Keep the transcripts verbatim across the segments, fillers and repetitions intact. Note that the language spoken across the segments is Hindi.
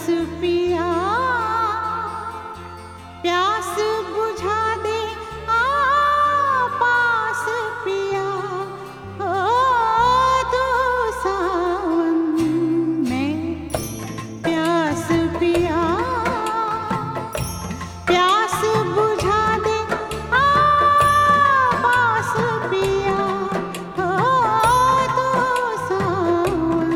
पिया प्यास बुझा दे आ पास पिया ओ तू सावन में प्यास पिया प्यास बुझा दे आ पास पिया ओ तू सावन।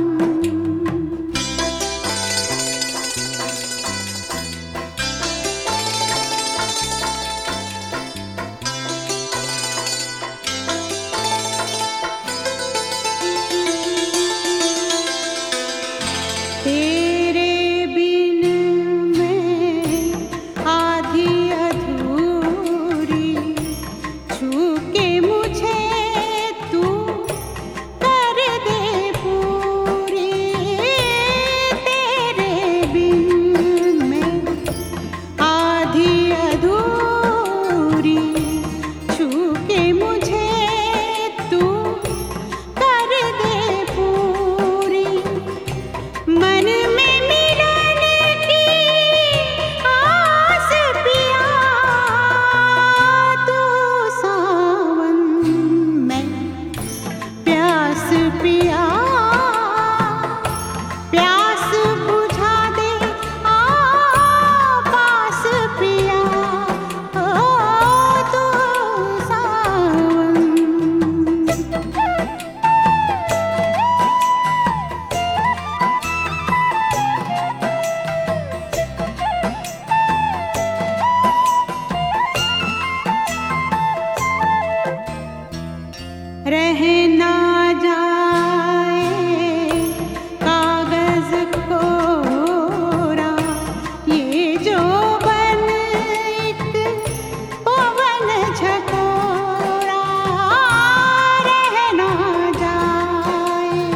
तेरे बिन मैं आधी अधूरी छू के मुझे तू कर दे पूरी। तेरे बिन मैं आधी अधूरी छू के मुझे तू कर दे पूरी। मन में मिलन की आस पिया तू सावन में प्यास पिया प्यास बुझा दे आ पास पिया ओ तू सावन। रह ना जाए कागज कोरा ये जो बन एक पवन झकोरा। रह ना जाए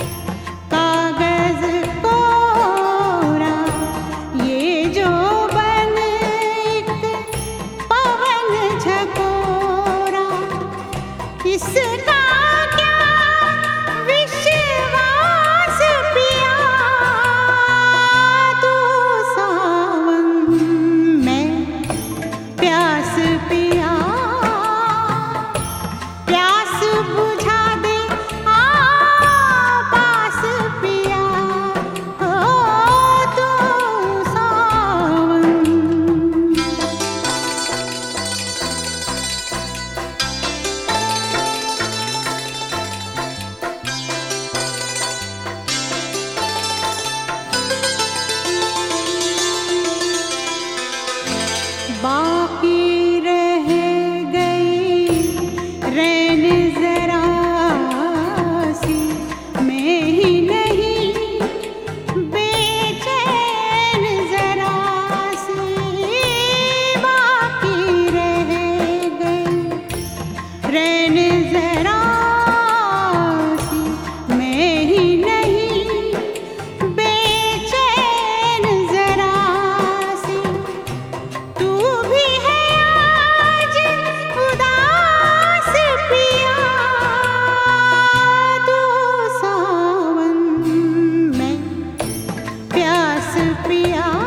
कागज कोरा ये जो बन एक पवन झकोरा। इसका क्या विश्वास पिया तू सावन में प्यास पिया प्यास बुझा दे आ पास पिया ओ तू सावन। बाकी रह गई रैन जरा सी मैं ही नहीं बेचैन जरा सी। बाकी रह गई रैन जरा सी मैं ही नहीं बेचैन जरा सी। तू भी है आज उदास पिया तू सावन में प्यास पिया